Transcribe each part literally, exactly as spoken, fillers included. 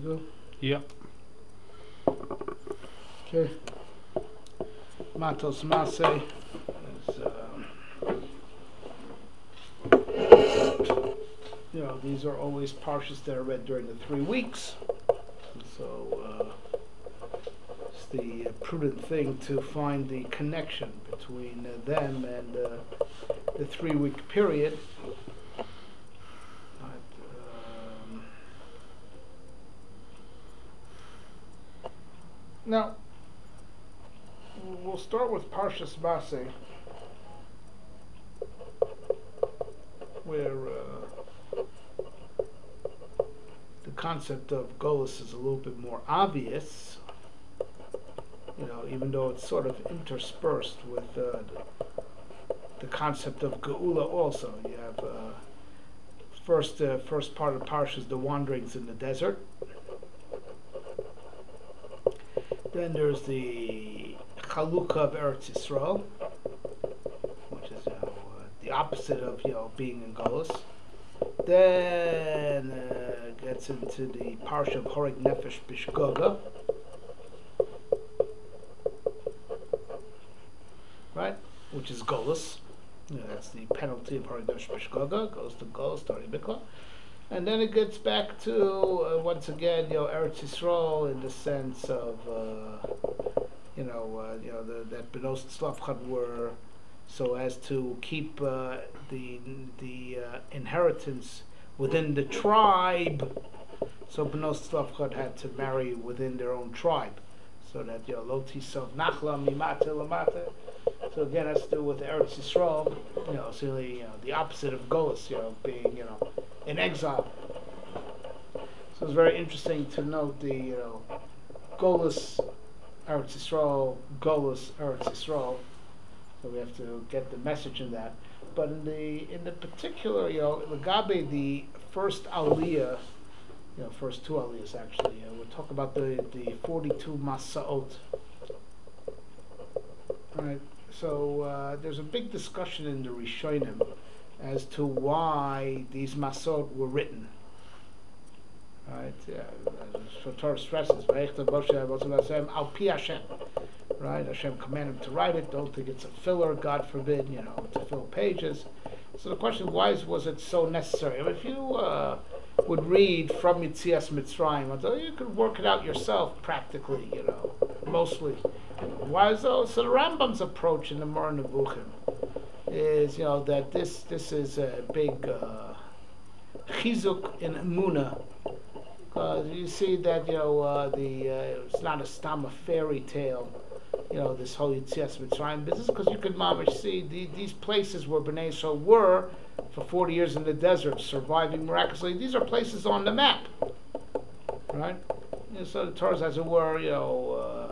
go? Yeah. Okay. Matos Maseh is, um, you know, these are always parshas that are read during the three weeks. So uh, it's the uh, prudent thing to find the connection between uh, them and uh, the three-week period. But, um, now, we'll start with Parshas Maseh, where uh, the concept of Golus is a little bit more obvious, you know, even though it's sort of interspersed with uh, the, the concept of Geula also. You have uh, first uh, first part of Parsha is the wanderings in the desert. Then there's the Chalukah of Eretz Yisrael, which is, you know, uh, the opposite of, you know, being in Golus. Then uh, gets into the Parsha of Horeg Nefesh Bishgoga, right? Which is Golus. You know, that's the penalty of Horeg Nefesh Bishgoga. Goes to Golus, Tari Bikla. And then it gets back to, uh, once again, you know, Eretz Yisrael in the sense of, uh, you know, uh, you know, the, that Benos Tzlafchad were so as to keep uh, the the uh, inheritance within the tribe. So Benos Tzlafchad had to marry within their own tribe, so that, you know, Lo Tisov Nachla Mimate Lamate. So again, that's to do with Eretz Yisrael. You know, it's really, you know, the opposite of Golus, you know, being, you know, in exile. So it's very interesting to note the, you know, Golus Eretz Yisrael, Golus Eretz Yisrael. So we have to get the message in that. But in the in the particular, you know, Lagabe, the first Aliyah, you know, first two Aliyahs actually, you know, we'll talk about the, the forty-two Masaot. Alright, so uh, there's a big discussion in the Rishonim as to why these Masot were written. Right? Yeah, so Torah stresses, Al Pi Hashem. Right? Hashem commanded him to write it. Don't think it's a filler, God forbid, you know, to fill pages. So the question, why was it so necessary? I mean, if you uh, would read from Yitzias Mitzrayim, you could work it out yourself practically, you know, mostly. Why is so? So the Rambam's approach in the Moreh Nevuchim is, you know, that this this is a big uh, chizuk in Emunah, because you see that, you know, uh, the uh, it's not a stam a fairy tale, you know, this whole Yitzias Mitzrayim business, because you could mamish see the, these places where Bnei Yisrael were for forty years in the desert, surviving miraculously. These are places on the map, right? You know, so the Torah, as it were, you know. Uh,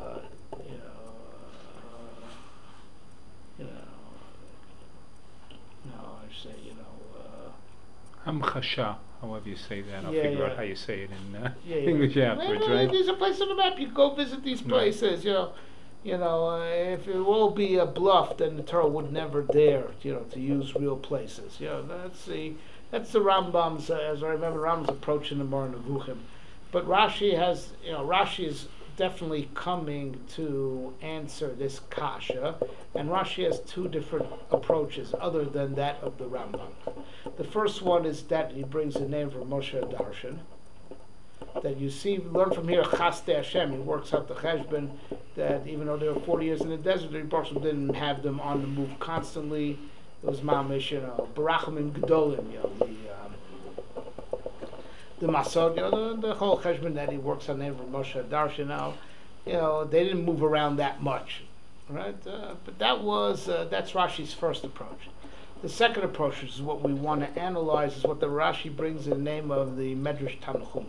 Hamchasha, however you say that. I'll yeah, figure yeah. out how you say it in uh, yeah, yeah. English afterwards, no, no, right? There's a place on the map. You go visit these places, right. you know. You know, uh, if it will be a bluff, then the Torah would never dare, you know, to use real places. You know, that's the that's the Rambam's, uh, as I remember, Rambam's approach in the Moreh Nevuchim. But Rashi has, you know, Rashi is definitely coming to answer this kasha, and Rashi has two different approaches other than that of the Rambam. The first one is that he brings the name from Moshe Darshan, that you see, learn from here, Chaste Hashem, he works out the cheshbon, that even though they were forty years in the desert, the Baruch didn't have them on the move constantly. It was mamish, you know, Barachim Gedolim, you know, the um, the Masod, you know, the, the whole cheshbon that he works on the name from Moshe Darshan now, you know, they didn't move around that much, right? Uh, but that was, uh, that's Rashi's first approach. The second approach, which is what we want to analyze, is what the Rashi brings in the name of the Medrash Tanchuma.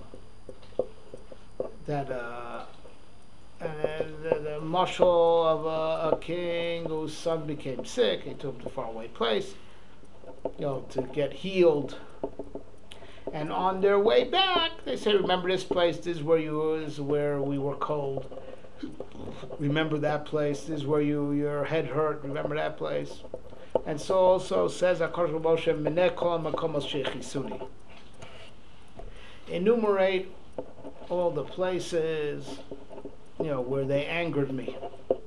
That uh, uh, the, the mashal of a, a king whose son became sick, he took him to a faraway place, you know, to get healed. And on their way back, they say, "Remember this place? This is where you this is where we were cold. Remember that place? This is where you your head hurt. Remember that place?" And so also says HaKadosh Baruch Hu, "Minei kol makomos sheichisuni." Enumerate all the places, you know, where they angered me.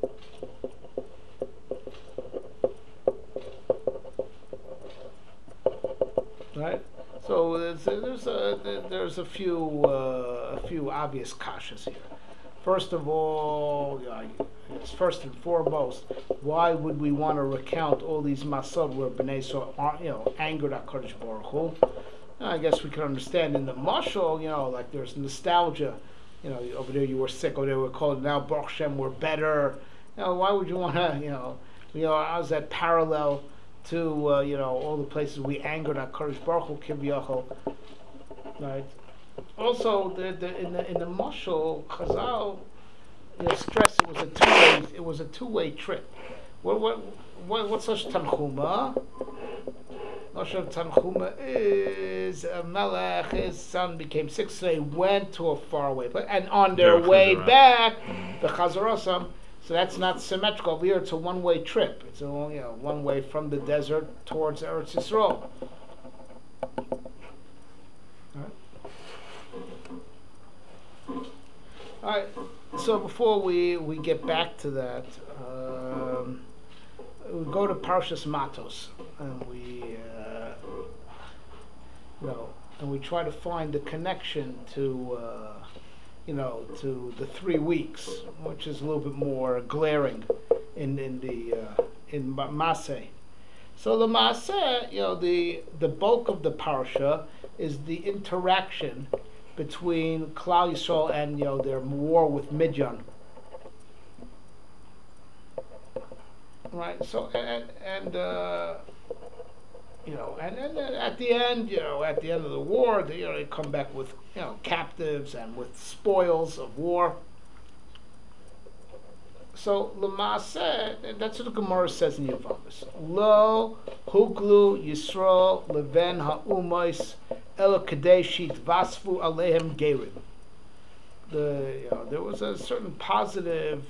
Right? So there's, there's a there's a few uh, a few obvious kashas here. First of all, you know, it's first and foremost, why would we want to recount all these masad where Bnei Yisrael are, you know, angered HaKadosh Baruch Hu? I guess we can understand in the mashal, you know, like there's nostalgia. You know, over there you were sick, over there we're cold. Now Baruch Hashem we're better. You know, why would you want to, you know, you know, how's that parallel to uh, you know, all the places we angered HaKadosh Baruch Hu Kivyachol, right? Also, the, the, in the in the mashal, Chazal, you know, stress it was a two way it was a two way trip. What what what what's such tanchuma? Such tanchuma is uh, Melech. His son became sick, so they went to a faraway place, and on their way back, the Chazarosam. So that's not symmetrical. Over here, it's a one way trip. It's a you know one way from the desert towards Eretz Yisrael. All right, so before we, we get back to that, um, we go to Parshas Matos, and we, uh, you know, and we try to find the connection to, uh, you know, to the three weeks, which is a little bit more glaring in in the uh, in Maseh. So the Maseh, you know, the the bulk of the parsha is the interaction between Klal Yisrael and, you know, their war with Midian, right? So and and uh, you know, and, and at the end, you know, at the end of the war, they, you know, they come back with, you know, captives and with spoils of war. So L'maaseh, that's what the Gemara says in Yevamos. Lo huglu Yisrael leven ha'umos elo kadei shitvasvu alehem gerim. The you know, there was a certain positive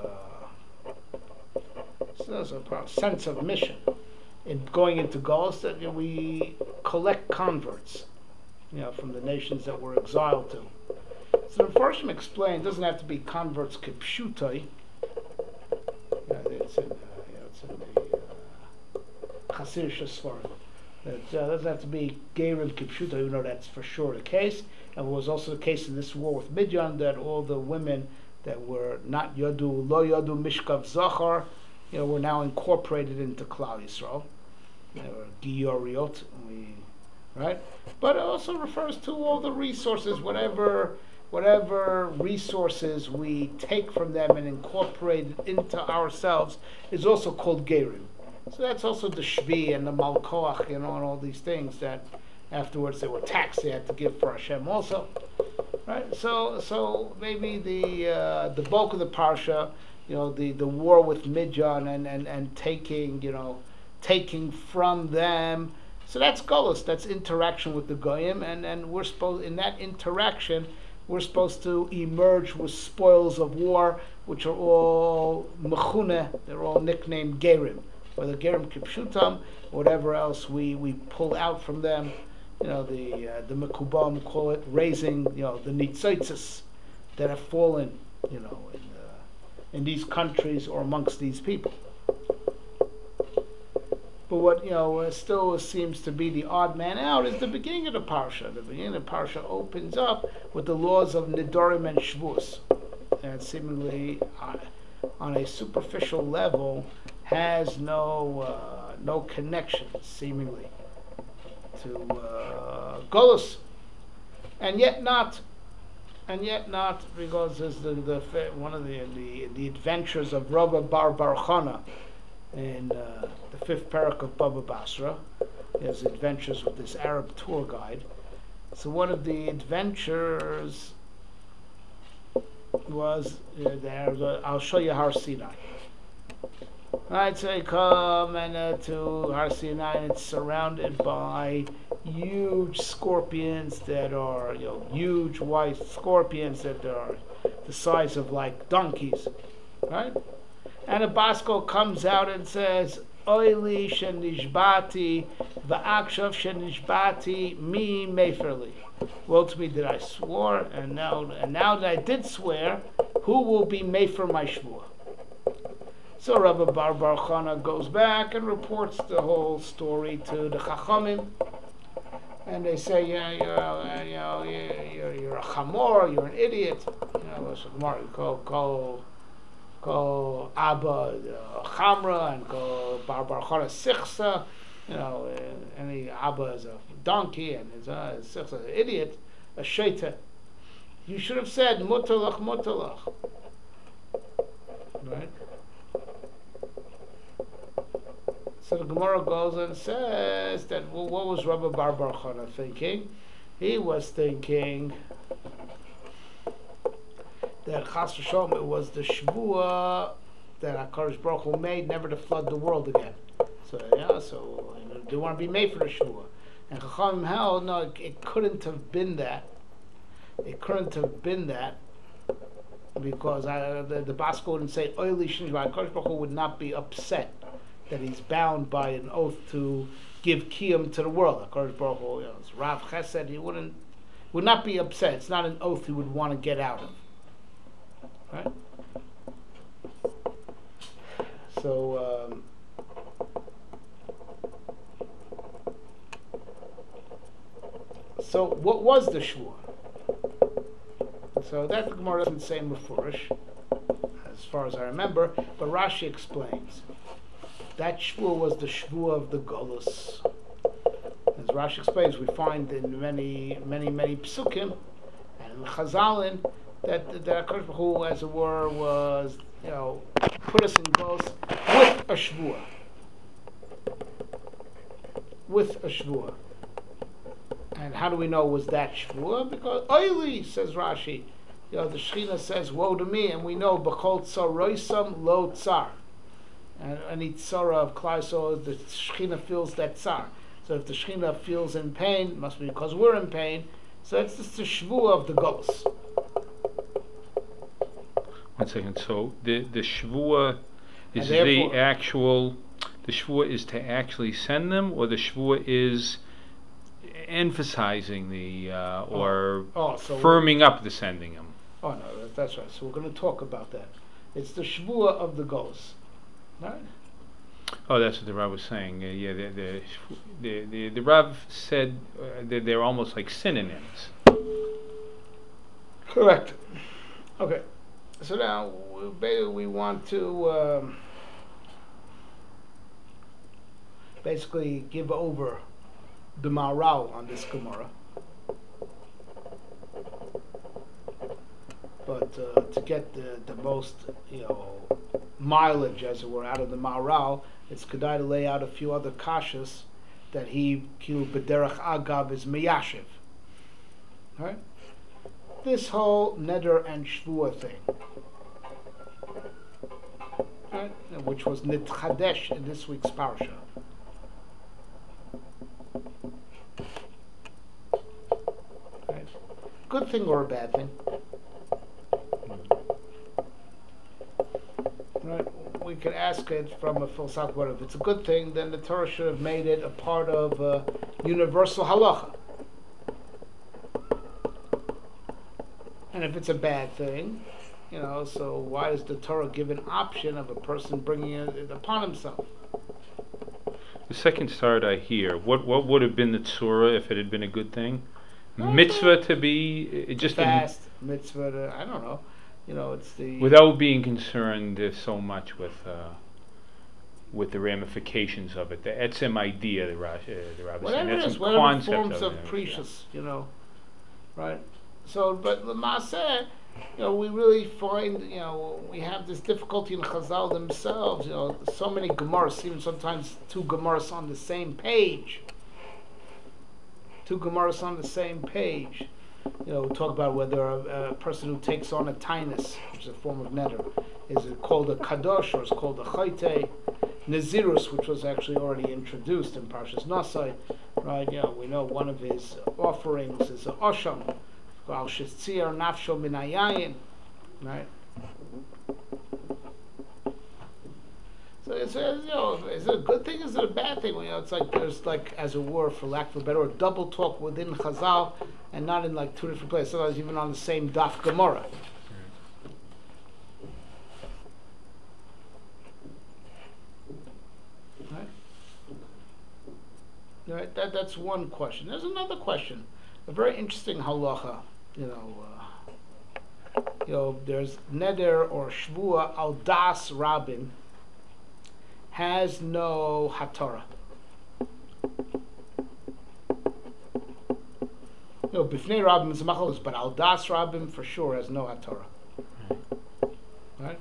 uh, sense of mission in going into Galus, that, you know, we collect converts, you know, from the nations that we're exiled to. So the Farshim explained, it doesn't have to be converts kipshutai. Yeah, it's in, uh, yeah, it's in the uh, Chasir Shasfarim. It uh, doesn't have to be Gerim Kipshuta, even though that's for sure the case. And it was also the case in this war with Midian, that all the women that were not Yadu, Lo Yadu Mishkav Zachar, you know, were now incorporated into Klal Yisrael. They were Giyoriot, we, right? But it also refers to all the resources, whatever whatever resources we take from them and incorporate into ourselves is also called Gerim. So that's also the Shvi and the Malkoach, you know, and all these things that afterwards they were taxed, they had to give for Hashem also. Right? So so maybe the uh, the bulk of the Parsha, you know, the, the war with Midian and, and, and taking, you know, taking from them. So that's Golus, that's interaction with the Goyim, and, and we're supposed, in that interaction, we're supposed to emerge with spoils of war, which are all mechune, they're all nicknamed Gerim. Whether Gerim Kipshutam, whatever else we, we pull out from them, you know, the uh, the Mekubam call it raising, you know, the Nitzotzes that have fallen, you know, in, uh, in these countries or amongst these people. But what, you know, uh, still seems to be the odd man out is the beginning of the Parsha. The beginning of the Parsha opens up with the laws of Nidorim and Shvus. And seemingly, uh, on a superficial level, has no uh, no connection, seemingly, to uh, Golus. And yet not. And yet not, because there's the, the one of the, the, the adventures of Rabba Bar Barchana in uh, the fifth parak of Baba Basra. He has adventures with this Arab tour guide. So one of the adventures was uh, there. The, I'll show you Har Sinai. Right, so you come and uh, to Har Sinai, and it's surrounded by huge scorpions that are, you know, huge white scorpions that are the size of like donkeys, right? And a Basco comes out and says, oili shenishbati va'akshav shenishbati mi meferli. Woe to me that I swore, and now and now that I did swear, who will be mefer my shvua? So Rabbi Bar Bar Chana goes back and reports the whole story to the Chachamim, and they say, yeah, you're, you know, you're, you're a chamor, you're an idiot. You know, so Gemara call call call Abba uh, Chamra and call Bar Bar Chana Sichsa. You know, uh, any Abba is a donkey and is a Sichsa, an idiot, a shaita. You should have said mutalach mutalach, right? So the Gemara goes and says that, well, what was Rabbi Bar Bar Chana thinking? He was thinking that Chas v'Shalom, it was the Shvuah that HaKadosh Baruch Hu made never to flood the world again. So yeah, so you know, they want to be made for the Shvuah. And Chachamim held, no, it, it couldn't have been that. It couldn't have been that because I, the, the Basco wouldn't say oily Shinshba. HaKadosh Baruch Hu would not be upset that he's bound by an oath to give kiyum to the world. HaKadosh Baruch Hu, you know, it's Rav Chesed, he wouldn't, would not be upset. It's not an oath he would want to get out of. Right? So, um, so what was the shvua? So that the Gemara doesn't say mufurish, as far as I remember, but Rashi explains. That shvua was the shvua of the Golus. As Rashi explains, we find in many, many, many psukim and in Chazalin that that HaKadosh Baruch Hu, as it were, was, you know, put us in Golus with a shvua, with a shvua. And how do we know it was that shvua? Because oily, says Rashi, you know, the Shechina says, "Woe to me," and we know b'chol tzaroisam lo tsar. And any tzara of Klal Yisrael, the Shechina feels that tsar. So if the Shechina feels in pain, it must be because we're in pain. So it's just the shvua of the Golus. One second. So the the shvua is the actual. The shvua is to actually send them, or the shvua is emphasizing the uh, or oh, oh, so firming up the sending them. Oh no, that, that's right. So we're going to talk about that. It's the shvua of the Golus. Right. Oh, that's what the Rav was saying. Uh, yeah, the the, the the the Rav said uh, that they're almost like synonyms. Correct. Okay. So now we, we want to um, basically give over the Maharal on this Gemara, but uh, to get the the most, you know, mileage, as it were, out of the Maharal, it's kedai to lay out a few other kashas that he, kilu b'derech agav, is meyashiv. Right? This whole neder and shvua thing, right? Which was nitchadesh in this week's parsha. Right? Good thing or a bad thing? Right? We could ask it from a philosophical point of view. If it's a good thing, then the Torah should have made it a part of uh, universal halacha. And if it's a bad thing, you know, so why does the Torah give an option of a person bringing it upon himself? The second start I hear, what what would have been the tzura if it had been a good thing? Oh, mitzvah to be it just fast, mitzvah to, I don't know. You know, it's the without being concerned uh, so much with uh, with the ramifications of it, the etzem idea, the Rav, uh, the Rav is saying, whatever it is, whatever forms of, of precious, you know, right? So, but the Maaseh, you know, we really find, you know, we have this difficulty in Chazal themselves. You know, so many Gemaras, even sometimes two Gemaras on the same page. Two Gemaras on the same page. You know, we talk about whether a, a person who takes on a tainus, which is a form of neder, is it called a kadosh or is it called a chayte? Nazirus, which was actually already introduced in Parshas Nasai, right? You know, we know one of his offerings is a osham, al shetzir nafsho min hayayin, right? So it's a, you know, is it a good thing? Is it a bad thing? Well, you know, it's like there's like, as it were, for lack of a better word, double talk within Chazal, and not in like two different places. Sometimes even on the same Daf Gemara. Right. Right. That that's one question. There's another question, a very interesting halacha. You know. Uh, You know, there's neder or shvua al das rabin has no hatara. You know, bifnei rabin is machlokes, but al das rabin for sure has no hatara. Right?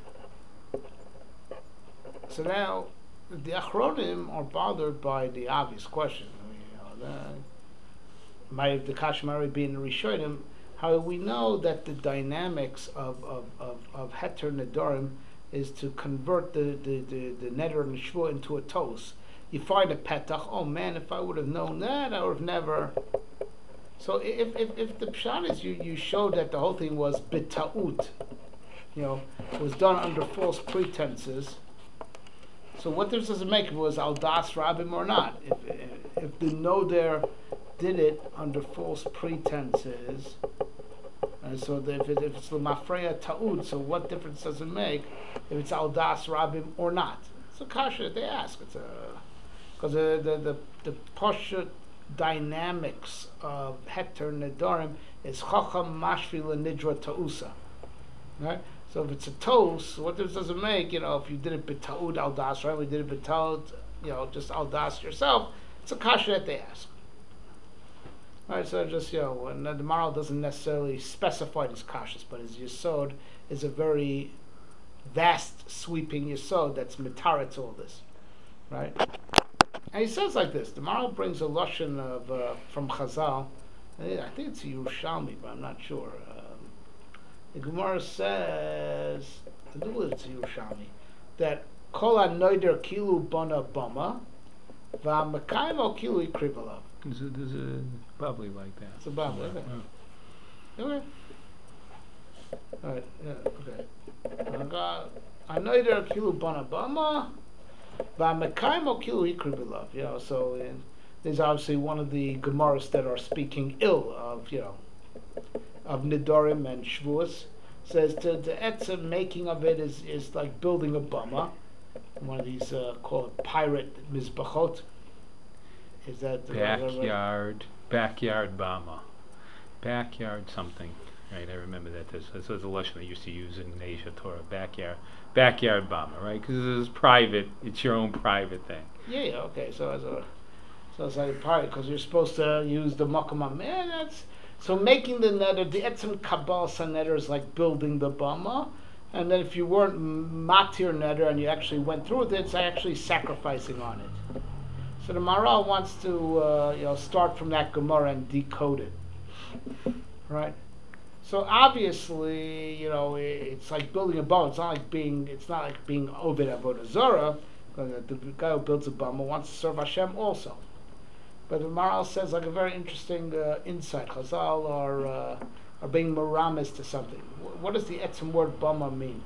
So now, the achronim are bothered by the obvious question. You know, the, might the kashmari being rishonim. How we know that the dynamics of, of, of, of heter nedarim is to convert the, the, the, the neder and the shvua into a tos. You find a petach, oh man, if I would have known that, I would have never. So if, if, if the pshat is you, you showed that the whole thing was bitaut, you know, it was done under false pretenses, so what difference does it make if it was al das rabim or not? If, if the noder did it under false pretenses, and so the, if, it, if it's l'mafreya ta'ud, so what difference does it make if it's al das rabim or not? It's a kasha that they ask. It's a because the the the, the poshut dynamics of heter nedarim is chacham mashvi lenidra ta'usa, right? So if it's a tos, what difference does it make? You know, if you did it b'ta'ud al das, right? We did it b'ta'ud, you know, just al das yourself. It's a kasha that they ask. Alright, so just, you know, and the Maral doesn't necessarily specify these kashas, but his yesod is a very vast, sweeping yesod that's mitara to all this, right? And he says like this, the Maral brings a lashon of, uh, from Chazal, I think it's Yerushalmi, but I'm not sure. Um, the Gemara says, I do believe it's Yerushalmi, that kol ha-noider kilu bona bama, va-mekaymo kilu ikribalav. There's a, there's a probably like that. It's a Bible, okay. Oh. Okay. Alright, yeah, okay. I know there are kilu banabama, v'amekaymo kilu ikribilav. You know, so in, there's obviously one of the Gemaras that are speaking ill of, you know, of Nidorim and Shvuas. Says to the etzem making of it is, is like building a bama. One of these uh, called pirate mizbachot. Is that the backyard backyard bama, backyard something, right? I remember that this, this was a lesson they used to use in Asia Torah. Backyard backyard bama, right? Because it's private, it's your own private thing. Yeah, yeah, okay. So as a so it's like private because you're supposed to use the makom. Man, that's so making the neder. The etzem kabal neder is like building the bama, and then if you weren't matir neder and you actually went through with it, it's actually sacrificing on it. So the Maral wants to, uh, you know, start from that Gemara and decode it, right? So obviously, you know, it's like building a bama. It's not like being, it's not like being Oved Avodah Zarah. The guy who builds a bama wants to serve Hashem also. But the Maral says like a very interesting uh, insight. Chazal are uh, are being meramis to something. What does the etzem word bama mean?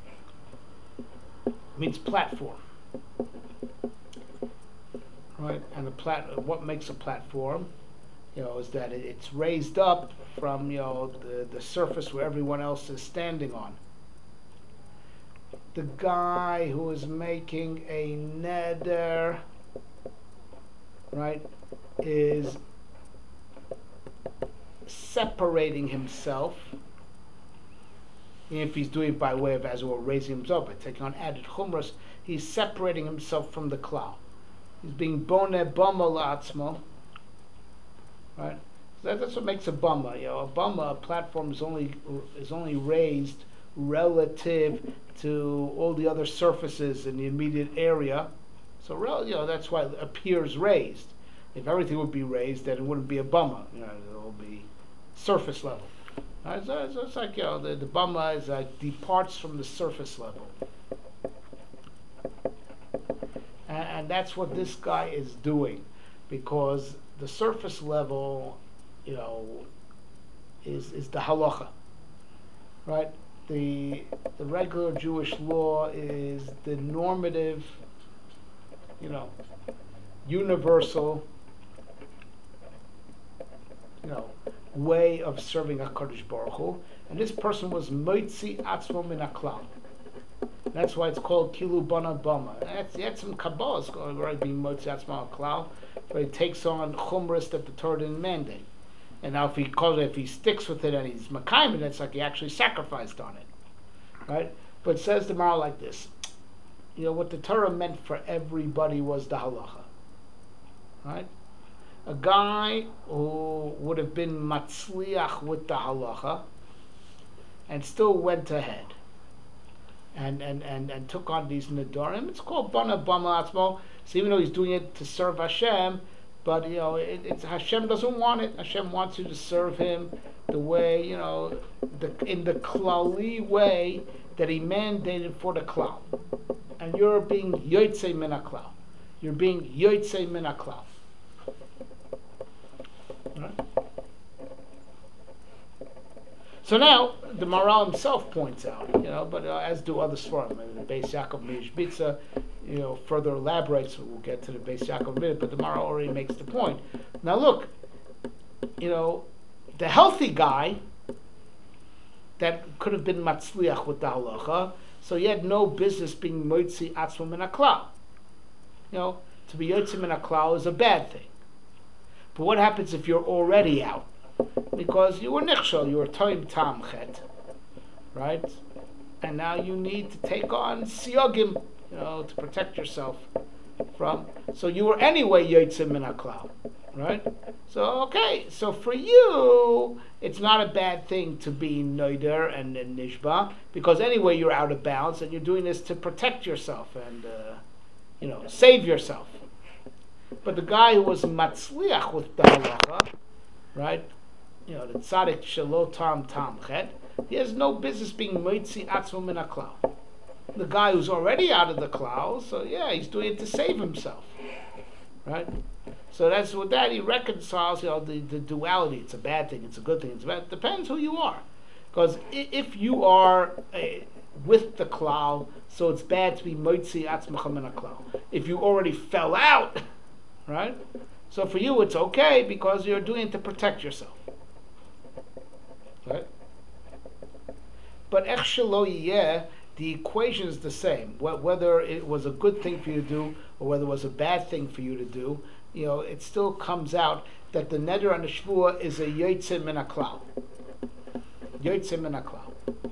It means platform. Right, and the plat. What makes a platform, you know, is that it, it's raised up from, you know, the the surface where everyone else is standing on. The guy who is making a neder, right, is separating himself. If he's doing it by way of, as well, raising himself by taking on added chumras, he's separating himself from the cloud. He's being bone bama la'atzmo, right? So that, that's what makes a bama. You know, a bama, a platform, is only is only raised relative to all the other surfaces in the immediate area. So, you know, that's why it appears raised. If everything would be raised, then it wouldn't be a bama. You know, it will be surface level. Right? So, so it's like, you know, the, the bama is like departs from the surface level. And that's what this guy is doing, because the surface level, you know, is is the halacha, right? the the regular Jewish law is the normative, you know, universal, you know, way of serving HaKadosh Baruch Hu, and this person was Moitzi Atzmo Min HaKlal. That's why it's called Kilu Bana Bama. That's, that's some Kabbalah is already being Moitzi Atzmo HaKlal, but he takes on chumras that the Torah didn't mandate. And now if he calls it, if he sticks with it and he's Makayim, it's like he actually sacrificed on it. Right? But it says the Maral like this. You know, what the Torah meant for everybody was the halacha. Right? A guy who would have been matzliach with the halacha and still went ahead and, and, and, and took on these nedarim. It's called Bana Bama Atzmo. So even though he's doing it to serve Hashem, but you know, it, it's Hashem doesn't want it. Hashem wants you to serve Him the way, you know, the, in the klali way that He mandated for the klal. And you're being yotzei min haklal. You're being yotzei min haklal. Right? So now the Maral himself points out, you know, but uh, as do other svarim, the Beis Yaakov Mishbitza, you know, further elaborates. We'll get to the Beis Yaakov in a minute, but the Maral already makes the point. Now look, you know, the healthy guy that could have been matzliach with the halacha, so he had no business being moitzi atzmo min haklal. You know, to be yotzi min haklal is a bad thing. But what happens if you're already out? Because you were nichshel, you were toim tam chet, right? And now you need to take on siyogim, you know, to protect yourself from. So you were anyway yotzei min haklal, right? So okay, so for you, it's not a bad thing to be noider and, and nishba, because anyway you're out of bounds, and you're doing this to protect yourself and uh, you know, save yourself. But the guy who was matzliach with the halacha, right? You know, the tzaddik shelo tam tam chet, he has no business being moitzi atzmo min haklal. The guy who's already out of the klal, so yeah, he's doing it to save himself, right? So that's with that he reconciles, you know, the, the duality. It's a bad thing, it's a good thing. It's bad. It depends who you are, because if you are a, with the klal, so it's bad to be moitzi atzmocha min haklal. If you already fell out, right? So for you it's okay because you're doing it to protect yourself. Right? But ech shelo yeh, the equation is the same. Whether it was a good thing for you to do or whether it was a bad thing for you to do, you know, it still comes out that the neder and the shvua is a yotzei min haklal. Yotzei min haklal.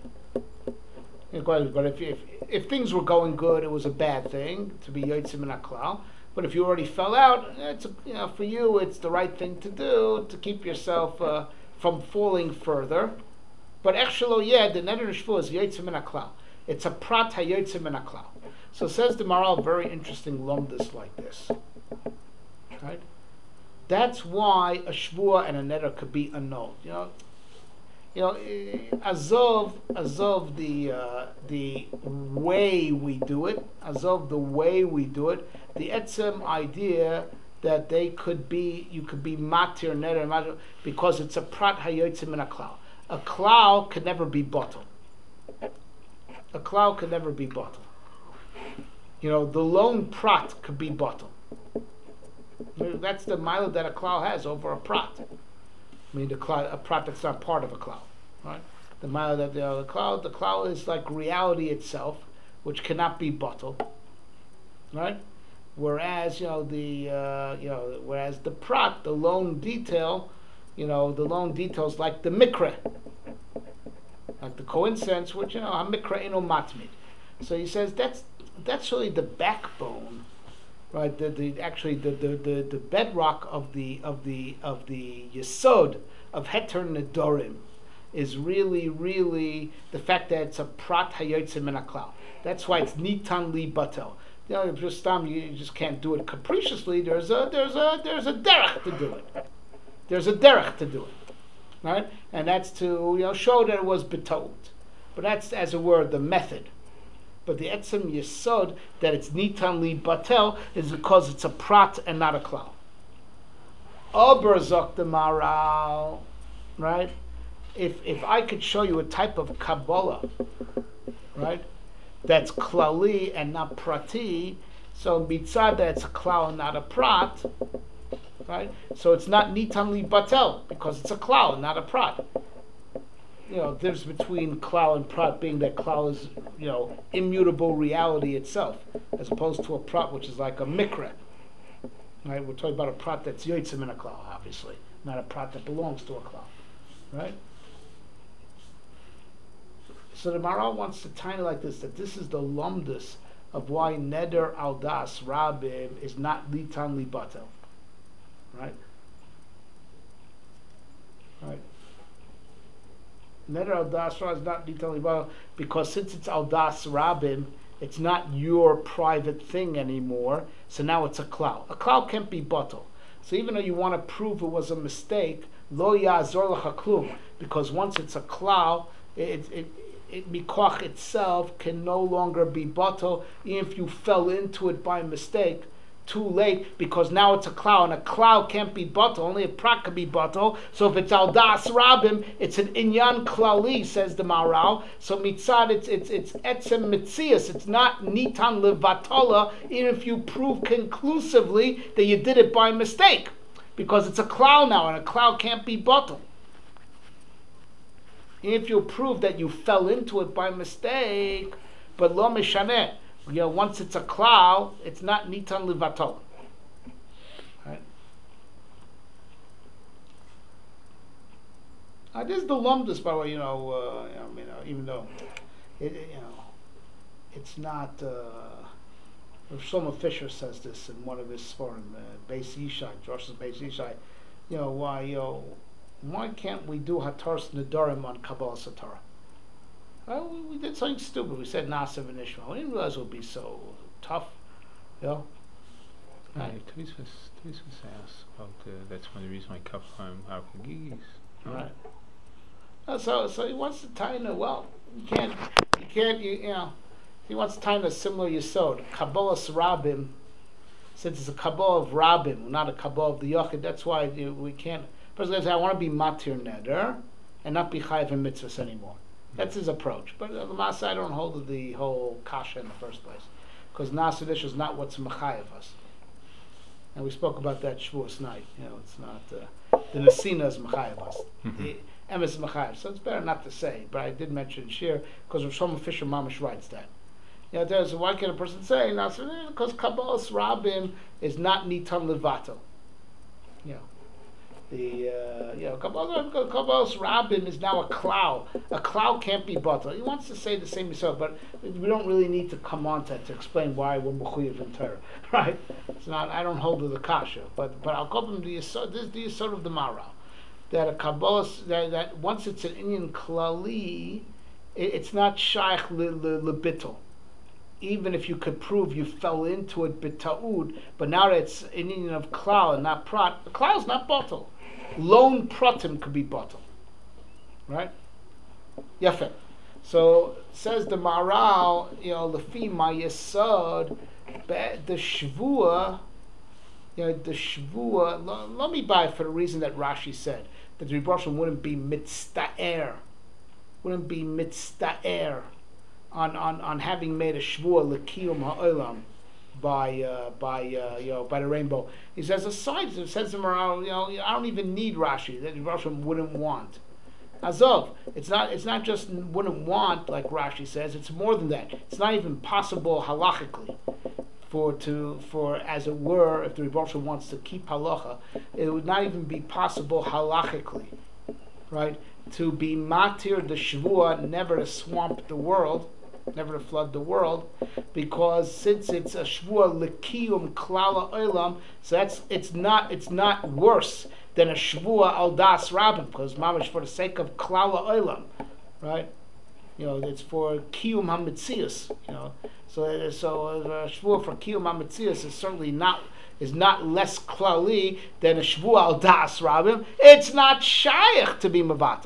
But if, if if things were going good, it was a bad thing to be yotzei min haklal. But if you already fell out, it's a, you know, for you it's the right thing to do to keep yourself uh, from falling further. But ech shelo yeh, the neder and shvua is yotzei min haklal. It's a prat hayotzei min haklal. So says the Maral, very interesting lumdus like this. Right? That's why a shvua and a neder could be annulled. You know, you know, azov, azov the uh, the way we do it, azov the way we do it. The etzem idea that they could be, you could be matir neder matir because it's a prat hayotzei min haklal. A klal could never be bottled. A klal could never be bottled. You know, the lone prat could be bottled. That's the mila that a klal has over a prat. I mean, the klal, a prat that's not part of a klal, right? The mila that the, uh, the klal, the klal is like reality itself, which cannot be bottled, right? Whereas, you know, the uh, you know, whereas the prat, the lone detail, you know, the lone details like the mikra, like the coincidence, which, you know, a mikra eno matmid. So he says that's that's really the backbone, right? The, the actually the, the, the, the bedrock of the of the of the yesod of heter nedorim is really really the fact that it's a prat hayotzei min haklal. That's why it's nitan li batel. You know, just um, you just can't do it capriciously. There's a there's a there's a derech to do it. There's a derech to do it, right? And that's to, you know, show that it was betoved. But that's, as a word, the method. But the etzem yesod that it's nitan li batel is because it's a prat and not a klal. Aber zok the Maral, right? if if I could show you a type of Kabbalah, right, that's klali and not prati, so mitzad that's a klal and not a prat, right? So it's not nitan li batel because it's a klal and not a prat. You know, there's between klal and prat being that klal is, you know, immutable reality itself, as opposed to a prat which is like a mikra. Right? We're talking about a prat that's yotzim in a klal, obviously, not a prat that belongs to a klal, right? So the Maharal wants to tie it like this, that this is the lumdus of why neder al das rabim is not litan libatel, right? Right. Neder al das rabim is not litan libatel because since it's al das rabim, it's not your private thing anymore. So now it's a klal. A klal can't be batel. So even though you want to prove it was a mistake, lo ya'azor lecha klum, because once it's a klal, it it it mikoach itself can no longer be batel, even if you fell into it by mistake. Too late, because now it's a klal, and a klal can't be batel. Only a prat can be batel. So if it's al das rabim, it's an inyan klali, says the Maharal. So mitzad, it's it's it's etzem mitzias. It's not nitan levatala, even if you prove conclusively that you did it by mistake, because it's a klal now, and a klal can't be batel. If you prove that you fell into it by mistake, but lo mishaneh. You know, once it's a klal, it's not nitan levatol. Right? Uh, this is the lumdus, by the way. You know, uh, you know, even though it, you know, it's not. Uh, Shlomo Fisher says this in one of his foreign uh, Beis Yishai, Josh's Beis Yishai. You know why? You know, why can't we do Hataras Nedarim on Kabbalah Satorah? Well, we, we did something stupid. We said Nasiv and Ishmael. We didn't realize it would be so tough, you know. Right. Right. Tavis asks about uh, that's one of the reasons why Kafram are Gigis. Right. Uh, so, so he wants to tie in a well. You can't, you can't, you, you know. He wants to tie in a similar yesod. Kabbalah Rabim, since it's a Kabbalah of Rabim, not a Kabbalah of the Yochid. That's why you, we can't. Person says, I want to be matir neder and not be chayiv in mitzvahs anymore. That's his approach. But uh, the Masa, I don't hold of the whole kasha in the first place. Because Nasidish is not what's mechayev us. And we spoke about that Shavuos night. You know, it's not, uh, the Nesina is mechayev us. The Emes is mechayev. So it's better not to say. But I did mention Shir, because Shlomo Fisher Mamish writes that. You know, there's, why can a person say, Nasidish, because Kabbalas Rabim is not Nitan Levato. You know. The uh, you know Kabbalas Rabim is now a klal. A klal can't be batel. He wants to say the same himself, but we don't really need to come on to to explain why we're mechuyev in Torah, right? It's not. I don't hold with the kasha, but but I'll call them the yisod. This is the yisod of the Maharal, that a Kabbalas that, that once it's an Indian klali, it, it's not shaykh lebittel. Even if you could prove you fell into it b'ta'ud, but now that it's an Indian of klal and not prat, the klal is not batel. Lone pratim could be bottle, right? Yafet. So says the Maharal, you know, lefi my yesod, the shvua, you know, the shvua. Let me buy for the reason that Rashi said that the Rebbe wouldn't be mitzta'er, wouldn't be mitzta'er on on on having made a shvua lekiyum ha'olam. By uh, by uh, you know by the rainbow. He says aside, it says to Maharal, you know, I don't even need Rashi. That Rashi wouldn't want. Azov, it's not it's not just wouldn't want like Rashi says. It's more than that. It's not even possible halachically for to for as it were, if the Rebbe wants to keep halacha, it would not even be possible halachically, right? To be matir the shvua, never to swamp the world. Never to flood the world, because since it's a shvua lekiyum klala olam, so that's it's not it's not worse than a shvua al das rabim, because mamash for the sake of klala olam, right? You know, it's for kiyum hamitzias. You know, so so a shvua for kiyum hamitzias is certainly not is not less klali than a shvua al das rabim. It's not shaykh to be mavatal.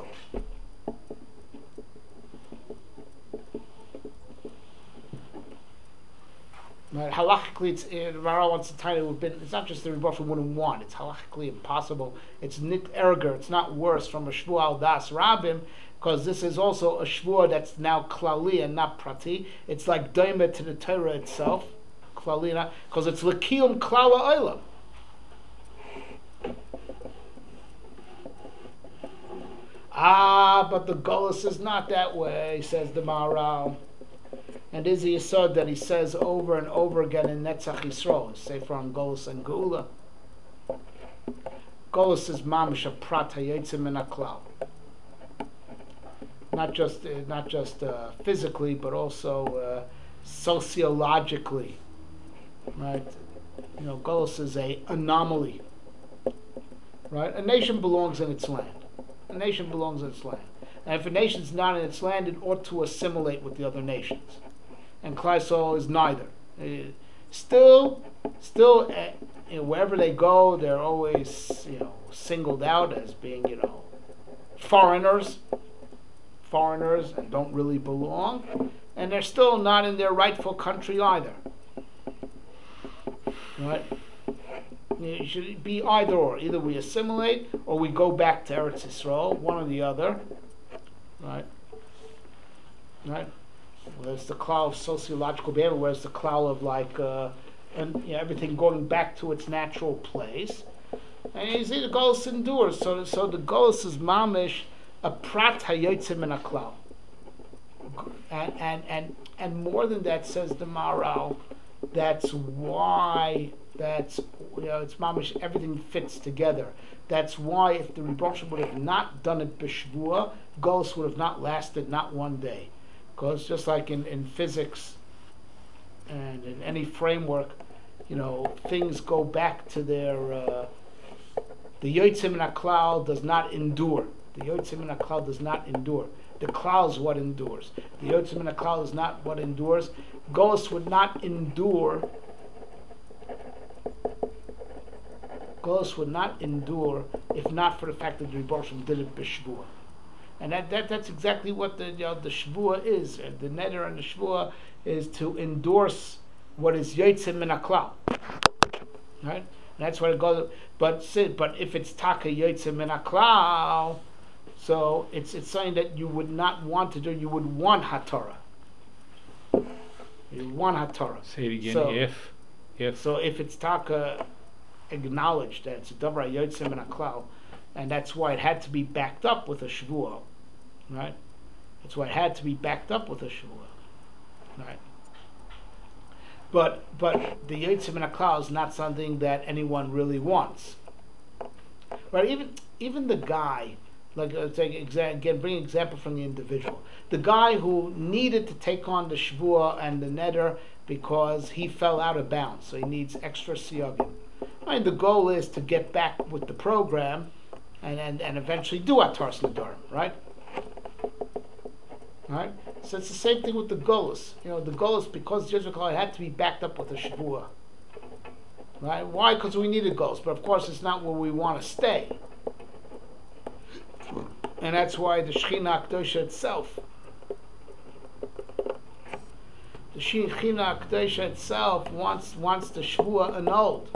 Right? Halachically, it's uh, Rara wants to tell you it been. It's not just the rebuttal wouldn't want. It's halachically impossible. It's nit erger. It's not worse from a shvua al das rabim, because this is also a shvua that's now klali and not prati. It's like daima to the Torah itself, klali, because it's lekiyum klala olam. Ah, but the Golos is not that way, says the Maharal. And is the Yisod that he says over and over again in Netzach Yisrael, Sefer on Golos and Geula. Golos is mamish a prat hayotzim min haklal. Not just, uh, not just uh, physically, but also uh, sociologically, right? You know, Golos is a anomaly, right? A nation belongs in its land. A nation belongs in its land. And if a nation's not in its land, it ought to assimilate with the other nations. And Klal Yisrael is neither. Uh, still, still, uh, you know, wherever they go, they're always, you know, singled out as being, you know, foreigners, foreigners, and don't really belong. And they're still not in their rightful country either. Right? It should be either or. Either we assimilate or we go back to Eretz Yisrael, one or the other. Right? Right? Whereas the cloud of sociological behavior, whereas the cloud of like uh, and you know, everything going back to its natural place. And you see the Golos endures. So so the Golos is mamish a prat hayotzim in a cloud. And and and and more than that, says the Maharal, that's why that's you know it's mamish everything fits together. That's why if the Rebbe would have not done it b'shvua, Golos would have not lasted not one day. Because just like in, in physics and in any framework, you know, things go back to their, uh, the Yotzim in a cloud does not endure. The Yotzim in a cloud does not endure. The cloud is what endures. The Yotzim in a cloud is not what endures. Golos would not endure. Golos would not endure if not for the fact that the Rebbe did it b'shvua. And that, that that's exactly what the you know, the shvua is. And the neder and the shvua is to endorse what is yotzim min haklal. Right? And that's what it goes. But but if it's taka yotzim min haklal, so it's it's something that you would not want to do. You would want haTorah. You want haTorah. Say it again. So, if if so if it's taka acknowledged that it's a davar yotzim min haklal. And that's why it had to be backed up with a shvuah, right? That's why it had to be backed up with a shvuah, right? But but the yotzim min haklal is not something that anyone really wants, right? Even even the guy, like uh, take exa- again, bring an example from the individual. The guy who needed to take on the shvuah and the neder because he fell out of bounds, so he needs extra siyagim. I mean, the goal is to get back with the program. And, and and eventually do Ataras Nedarim, right? Right? So it's the same thing with the Golos. You know, the Golos, because Jezreel had to be backed up with a Shavua. Right? Why? Because we needed Golos. But of course, it's not where we want to stay. And that's why the Shechina Akdosha itself, the Shechina Akdosha itself wants, wants the Shavua annulled.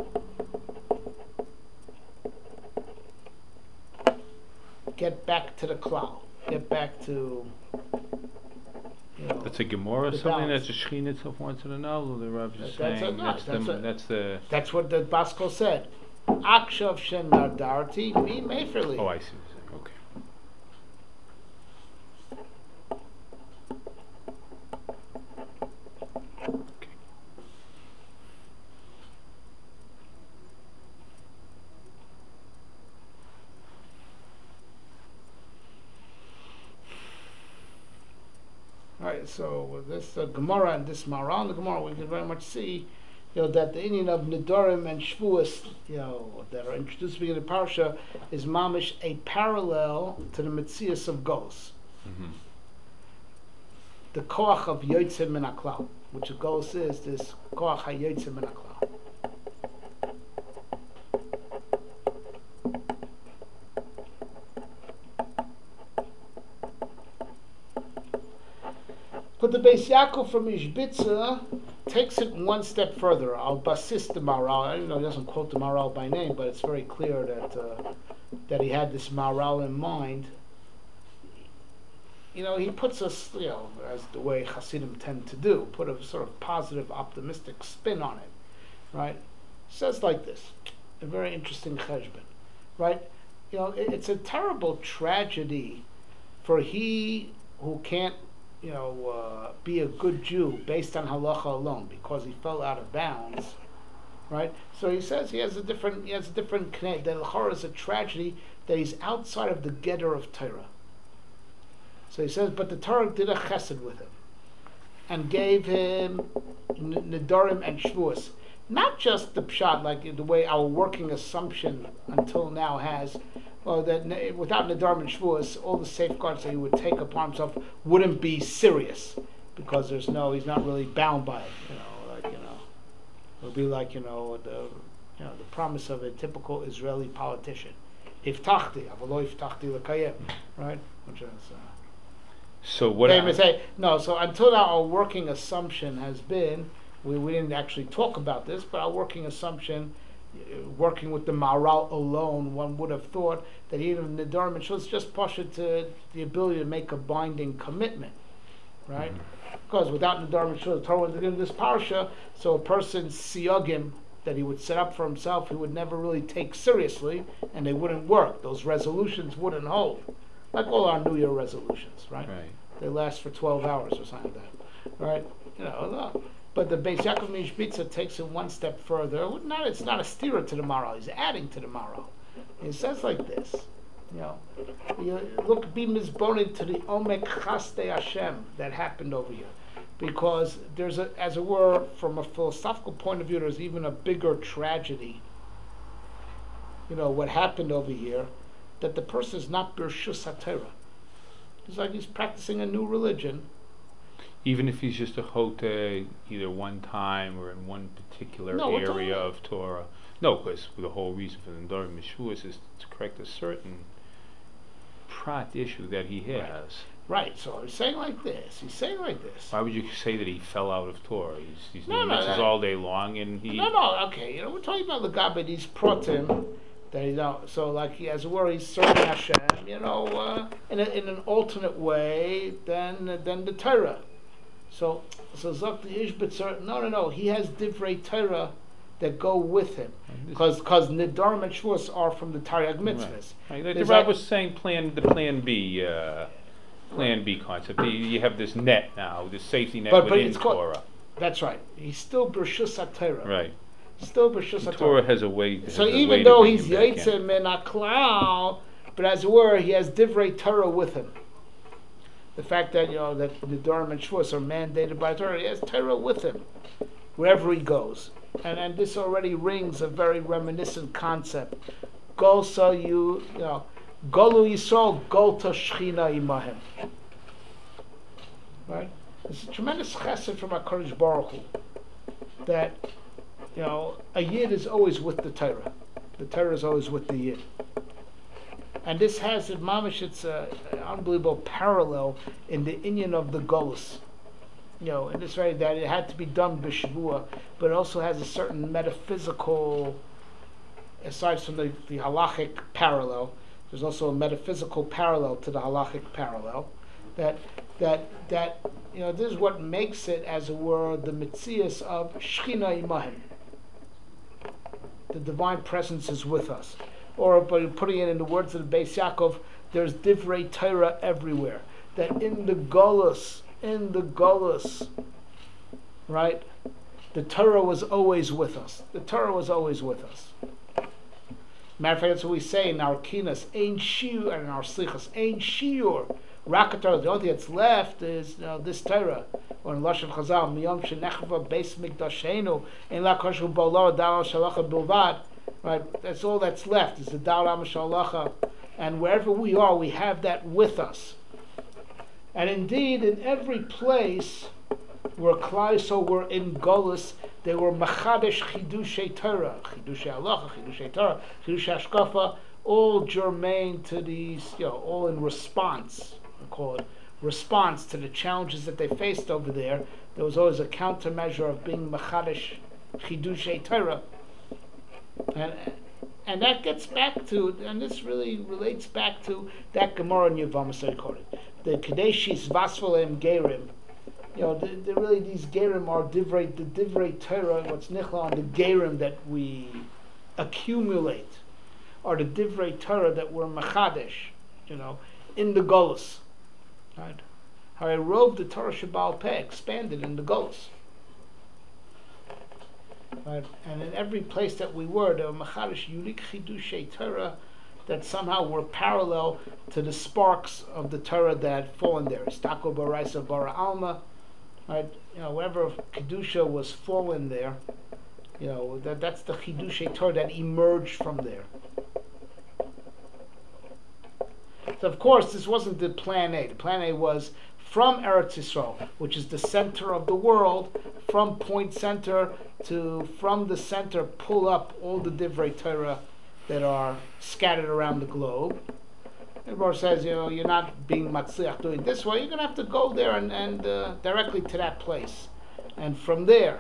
Get back to the cloud. Get back to. You know, that's a Gemara or the something balance. that the Shechina itself wants to know. The Rav just That's saying a- no, that's, that's the, a- that's the. That's what the Baskel said. Akshav shen nardarti mi meferli. Oh, I see. What you're saying. Okay. Okay. Right. So with this uh, Gemara and this Maran, the Gemara, we can very much see, you know, that the Indian of Nedarim and Shvuas, you know, that are introduced in the parsha, is mamish a parallel to the Metzias of Golos. Mm-hmm. The koach of Yotzim min haklal, which the Golos is this koach hayotzim min haklal. Put the Beis Yaakov from Ishbitza takes it one step further. Al basis the Maharal. I don't know he doesn't quote the Maharal by name, but it's very clear that uh, that he had this Maharal in mind. You know, he puts us, you know, as the way Hasidim tend to do, put a sort of positive, optimistic spin on it, right? Says like this, a very interesting cheshbon, right? You know, it, it's a terrible tragedy for he who can't, you know, uh, be a good Jew based on halacha alone because he fell out of bounds, right? So he says he has a different, he has a different connect. That L'chora is a tragedy that he's outside of the getter of Torah. So he says, but the Torah did a chesed with him and gave him n- nedarim and shvuos. Not just the pshat, like the way our working assumption until now has, well, that ne- without nedarim and shvuos, all the safeguards that he would take upon himself wouldn't be serious because there's no, he's not really bound by it. You know, like you know, it would be like you know the, you know, the promise of a typical Israeli politician, iftachti, avalo iftachti l'kayem, right? Which is. Uh, So what? They I, may say no. So until now, our working assumption has been we, we didn't actually talk about this, but our working assumption, uh, working with the Maharal alone, one would have thought that even the Nedarim and Shvuos just push it to the ability to make a binding commitment, right? Mm-hmm. Because without Nedarim and Shvuos, the Torah wouldn't give this parsha. So a person's siyagim that he would set up for himself, he would never really take seriously, and they wouldn't work. Those resolutions wouldn't hold. Like all our New Year resolutions, right? Right. They last for twelve hours or something like that, right? You know, no. But the Beis Yaakov Mishbitza takes it one step further. Not, it's not a steerer to the Maharal. He's adding to the Maharal. He says like this, you know, you look, be mizbonin to the Omek Chaste Hashem that happened over here. Because there's a, as it were, from a philosophical point of view, there's even a bigger tragedy. You know, what happened over here, that the person is not Birshus HaTorah. It's like he's practicing a new religion. Even if he's just a chote either one time or in one particular No, we're area talking- of Torah. No, because the whole reason for the Nedarim and Shvuos is to correct a certain prat issue that he has. Right, so he's saying like this. He's saying like this. Why would you say that he fell out of Torah? He's, he's No, doing no, mitzvahs that- all day long, and he. No, no, okay. You know, we're talking about the Gabed, these protim, that you know, so like he, as it were, he's serving Hashem, you know, uh, in, a, in an alternate way than than the Torah. So, so Zok the Ishbitzer, no, no, no, he has divrei Torah that go with him, because because Nedarim and Shvuos are from the Taryag mitzvahs. Right. Like the There's Rav that- was saying, plan the Plan B, uh, Plan B concept. You, you have this net now, this safety net But- but within it's called- Torah. That's right. He's still Bershus HaTorah. Right. Still Bershus The HaTorah. Torah has a way. So has a even way to though bring he's you back in. Yitzim min HaKlal, but as it were, he has divrei Torah with him. The fact that, you know, that the Nedarim and Shvuos are mandated by Torah, he has Torah with him wherever he goes. And and this already rings a very reminiscent concept. Golsa you, you know, Golu Yisrael, Golta Shechina Imahem. Right? It's a tremendous chesed from HaKadosh Baruch Hu that, you know, a Yid is always with the Torah. The Torah is always with the Yid. And this has, in Mamish, it's a, an unbelievable parallel in the inyan of the Golus. You know, in this way that it had to be done b'Shavua, but it also has a certain metaphysical, aside from the, the halachic parallel, there's also a metaphysical parallel to the halachic parallel. That that that you know, this is what makes it, as it were, the mitzias of Shechina Imahim. The divine presence is with us. Or by putting it in the words of the Beis Yaakov, there's divrei Torah everywhere. That in the Golus, in the Golus, right, the Torah was always with us. The Torah was always with us. Matter of fact, that's what we say in our kinas, ein shiur, and in our slichas, ein shiur. Rak Torah. The only thing that's left is, you know, this Torah. Or in Lashon Chazal, miyom shenechva beis mikdashenu, ein la koshu b'olah dal shalacha bilvad. Right, that's all that's left is the Dal Shalacha, and wherever we are, we have that with us. And indeed, in every place where Klal Yisrael were in Golus, they were Machadesh Chidushay Torah, Chidushay Halacha, Chidushay Torah, Chidushay Hashkafa, all germane to these, you know, all in response, I call it, response to the challenges that they faced over there, there was always a countermeasure of being Machadish Chidushei Torah. And, and that gets back to, and this really relates back to that Gemara in Yevamos recorded. The Kadeshis Vasvalem Gerim. You know, the, the really these Gerim are divrei, the divrei Torah, what's nichla on the Gerim that we accumulate, are the divrei Torah that were Machadish, you know, in the Golus. Right? How I rove the Torah Shabbal Peh expanded in the Golus. Right? And in every place that we were, there were Machadish Yurik Chidushei Torah that somehow were parallel to the sparks of the Torah that had fallen there. Istako Baraisa Bara Alma, right? You know, wherever Kedusha was fallen there, you know, that, that's the Chidushei Torah that emerged from there. So of course, this wasn't the plan A. The plan A was from Eretz Yisrael, which is the center of the world, from point center to, from the center, pull up all the Divrei Torah that are scattered around the globe. And Bar says, you know, you're not being matzliach doing it this way. You're going to have to go there and, and uh, directly to that place, and from there,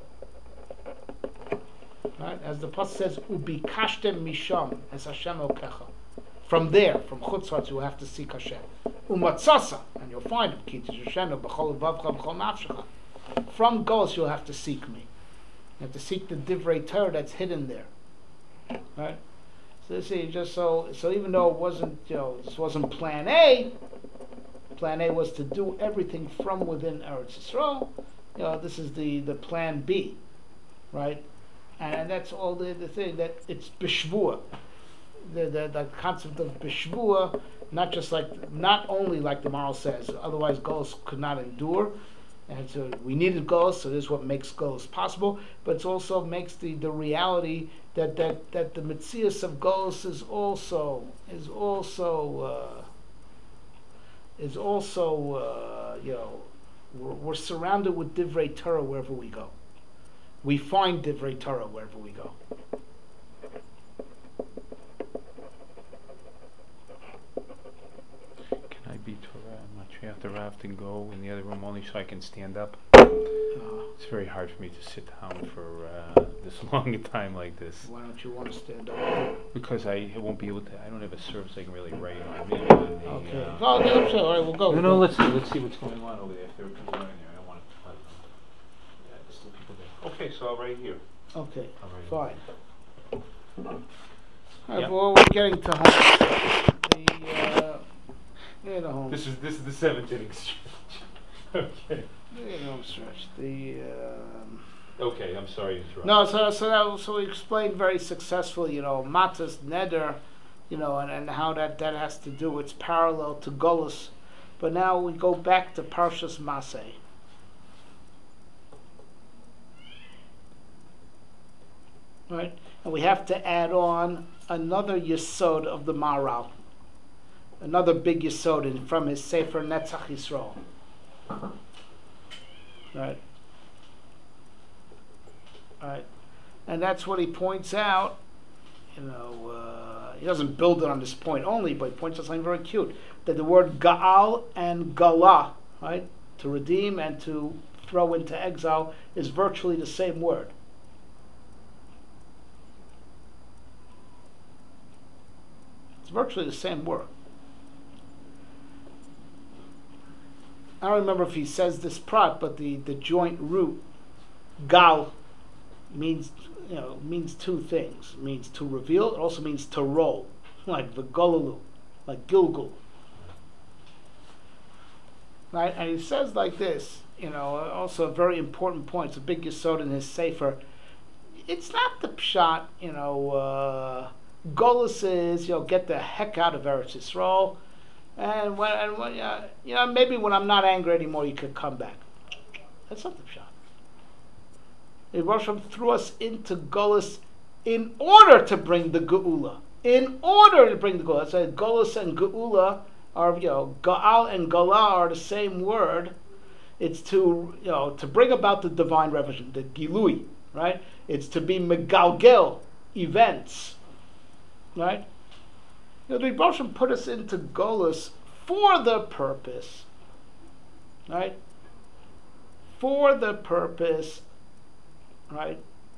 right? As the pasuk says, ubikashtem misham es Hashem elkecha. From there, from chutzatz, you will have to seek Hashem. Umatzasa, and you'll find him. Ki tishashenu b'chol levavcha b'chol nafshecha. From Golus, you'll have to seek me. You have to seek the divrei Torah that's hidden there, right? So you see, just so so even though it wasn't, you know, this wasn't Plan A. Plan A was to do everything from within Eretz Yisrael. You know, this is the, the Plan B, right? And, and that's all the the thing that it's b'shvua. The, the the concept of b'shvua, not just like, not only like the Maral says, otherwise Golus could not endure, and so we needed Golus, so this is what makes Golus possible, but it also makes the, the reality that, that, that the Metzias of Golus is also is also uh, is also uh, you know, we're, we're surrounded with Divrei Torah wherever we go. We find Divrei Torah wherever we go. Be Torah. I'm not sure. I have to have to go in the other room only so I can stand up. Uh, It's very hard for me to sit down for uh, this long a time like this. Why don't you want to stand up? Because I won't be able to. I don't have a surface I can really write on. Maybe on the, Okay. Uh, Oh, okay, I'm sorry. All right, we'll go. no, no. Let's see. Let's see what's going on over there. If there are people in there, I don't want to. Uh, yeah, there's still people there. Okay, so I'll right here. Okay, I'll right fine. All right, Yep. well, we're getting to home. The, uh, yeah, the home. This is this is the seventh inning stretch. Okay. Yeah, the home stretch. The, um, Okay, I'm sorry to interrupt. no, so so that so we explained very successfully, you know, Matas Neder, you know, and, and how that, that has to do. It's parallel to Golus, but now we go back to Parshas Maseh. Right, and we have to add on another yesod of the Maral, another big yesod in, from his Sefer Netzach Yisrael. Right. Right. And that's what he points out. You know, uh, he doesn't build it on this point only, but he points out something very cute. That the word Ga'al and Gala, right, to redeem and to throw into exile, is virtually the same word. It's virtually the same word. I don't remember if he says this prat, but the, the joint root, Gal, means, you know, means two things. It means to reveal. It also means to roll, like V'golalu, like Gilgul. Right, and he says like this. You know, also a very important point. It's a big yesod in his sefer. It's not the pshat. You know, uh, Golus is, you know, get the heck out of Eretz Yisrael, and when, and when uh, you know, maybe when I'm not angry anymore, you could come back. That's not the pshat. Hashem threw us into Golus in order to bring the Geula. In order to bring the Geula. So Golus and Geula are, you know, Gaal and Gala are the same word. It's to, you know, to bring about the divine revelation, the Gilui, right? It's to be Megalgel events, right? You know, the Hashem put us into Golus for the purpose right? For the purpose, right?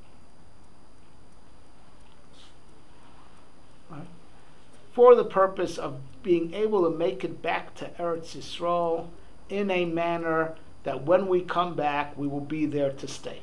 Right? For the purpose of being able to make it back to Eretz Yisrael in a manner that when we come back, we will be there to stay.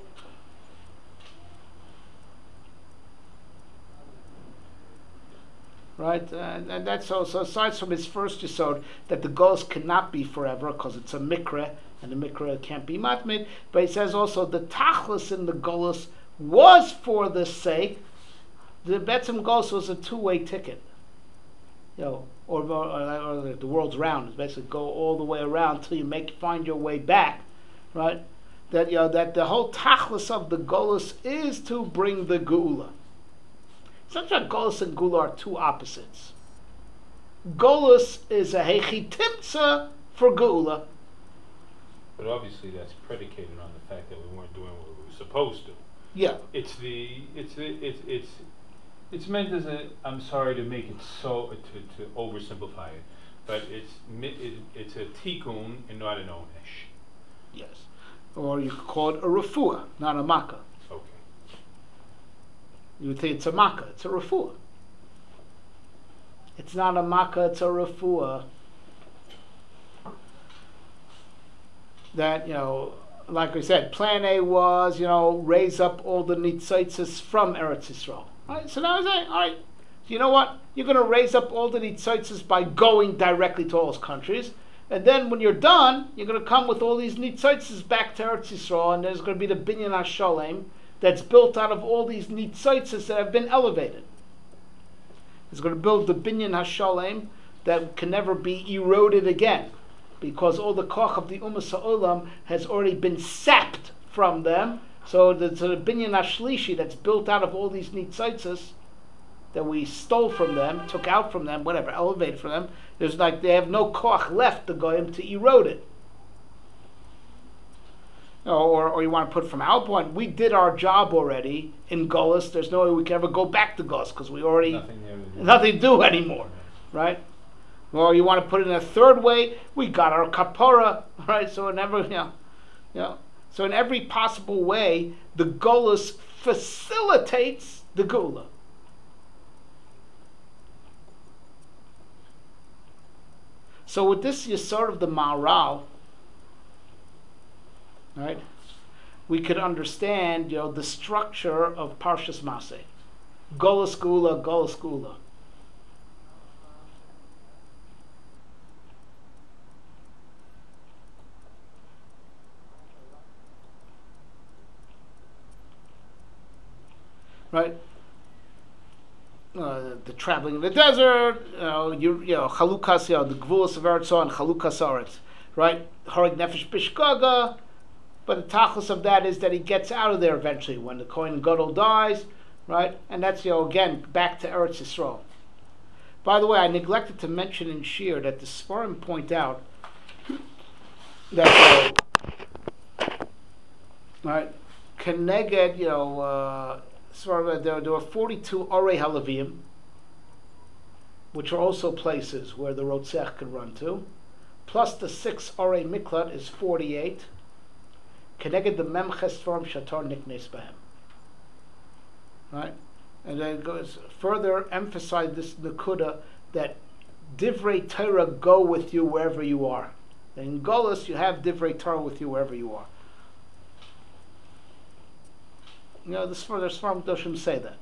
Right, and, and that's also aside from his first yesod that the goals cannot be forever because it's a mikra and the mikra can't be matmid. But he says also the tachlis in the golos was for the sake. The betzim golos was a two-way ticket, you know, or, or, or the world's round. It's basically go all the way around till you make find your way back, right? That you know that the whole tachlis of the golos is to bring the geula. It's not that Golus and Gula are two opposites. Golus is a hechitimtza for Gula. But obviously that's predicated on the fact that we weren't doing what we were supposed to. Yeah. It's the it's the, it's it's it's meant as a. I'm sorry to make it so to to oversimplify it, but it's it, it's a tikkun and not an onesh. Yes. Or you could call it a refuah, not a makkah. Okay. You would think it's a makkah, it's a refuah. It's not a makkah, it's a refuah. That, you know, like we said, plan A was, you know, raise up all the nitzitzis from Eretz Yisrael. All right, so now I say, all right, you know what? You're going to raise up all the nitzitzis by going directly to all those countries. And then when you're done, you're going to come with all these nitzitzis back to Eretz Yisrael, and there's going to be the Binyan HaShalem that's built out of all these nitzitzis that have been elevated. It's going to build the Binyan HaShalem that can never be eroded again, because all the koch of the Ummah Ha'olam has already been sapped from them. So the, so the Binyan HaShlishi that's built out of all these nitzitzis that we stole from them, took out from them, whatever, elevated from them, there's like they have no koch left to go in to erode it. Or, or you want to put from our point, we did our job already in Golis. There's no way we can ever go back to Golis because we already Nothing there to do. nothing to do anymore, right? Or you want to put it in a third way, we got our kapara, right? So in every, you know, you know, so in every possible way, the Golis facilitates the Gula. So with this Yesod of the Maharal, right, we could understand, you know, the structure of Parshas Maseh. Golus Gula, Golus Gula. Right? Uh, the traveling in the desert, you know, you, you know, Chalukas, you know, the Gvulas of Eretz and Chalukas Aretz, right? Harag Nefesh Bishgaga. But the tachlis of that is that he gets out of there eventually when the Kohen Gadol dies, right? And that's, you know, again, back to Eretz Yisrael. By the way, I neglected to mention in Shir that the Sfarim point out that, uh, right, Keneged, you know, uh, Sfarim, there, there were forty-two Orei Halavim, which are also places where the Rotzech could run to, plus the six Orei Miklat is forty-eight. Connected the memches from shatar niknes bahem. Right? And then it goes further emphasize this nakuda that divrei Torah go with you wherever you are. In Golus you have divrei Torah with you wherever you are. You know, this further Sfarim Doshim say that.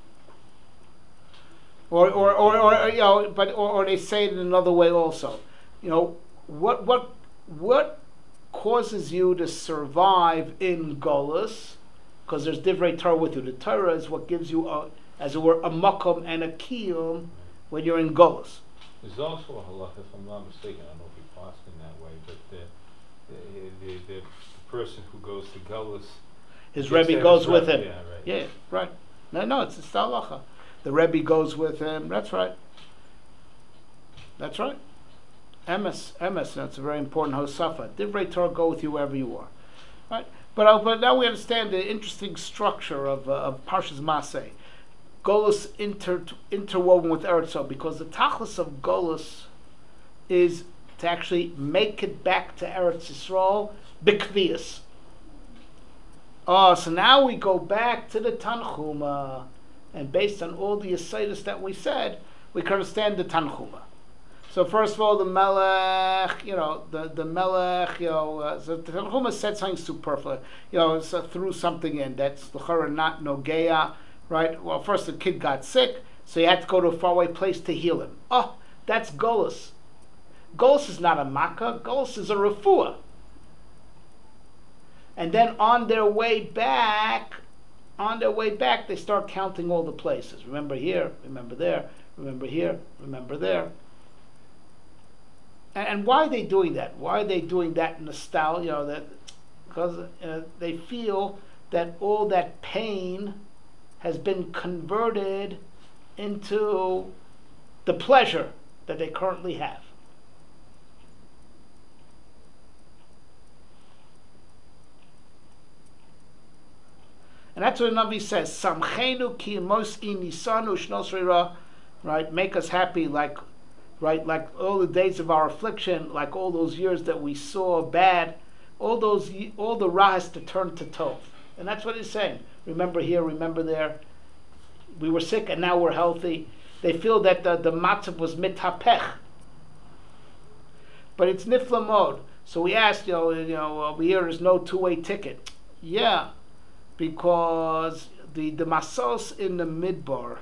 Or or, or, or you know, but or, or they say it in another way also. You know, what what what causes you to survive in Golus, because there's divrei Torah with you. The Torah is what gives you, a, as it were, a makom and a kiyum when you're in Golus. There's also a halacha, if I'm not mistaken, I don't know if you passed in that way, but the, the, the, the person who goes to Golus, his Rebbe goes with him. Yeah, right. Yeah, right. No, no, it's, it's the halacha. The Rebbe goes with him. That's right. That's right. Emes, emes, that's a very important hosafa. Divrei Torah go with you wherever you are, right? But uh, but now we understand the interesting structure of uh, of Parshas Maseh. Golus inter, interwoven with Eretz, because the tachlis of Golus is to actually make it back to Eretz Yisrael b'kvius. Oh, so now we go back to the Tanchuma, and based on all the asaitis that we said, we can understand the Tanchuma. So first of all, the Melech, you know, the, the Melech, you know, uh, so the Tanchuma said something superfluous, you know, so threw something in that's l'chara not nogeya, right? Well, first the kid got sick, so you had to go to a faraway place to heal him. Oh, that's Golus. Golus is not a makkah, Golus is a refuah. And then on their way back, on their way back, they start counting all the places. Remember here, remember there, remember here, remember there. And, and why are they doing that? Why are they doing that nostalgia? You know, that because uh, they feel that all that pain has been converted into the pleasure that they currently have. And that's what the Navi says, Samchenu ki mos'i nisanu shnos reira, right? Make us happy like, right, like all the days of our affliction, like all those years that we saw bad, all those, all the ra has to turn to tov. And that's what he's saying. Remember here, remember there. We were sick and now we're healthy. They feel that the, the matzav was mitapech. But it's nifla mode. So we asked, you know, you know, over here there's no two-way ticket. Yeah. Because the, the masos in the midbar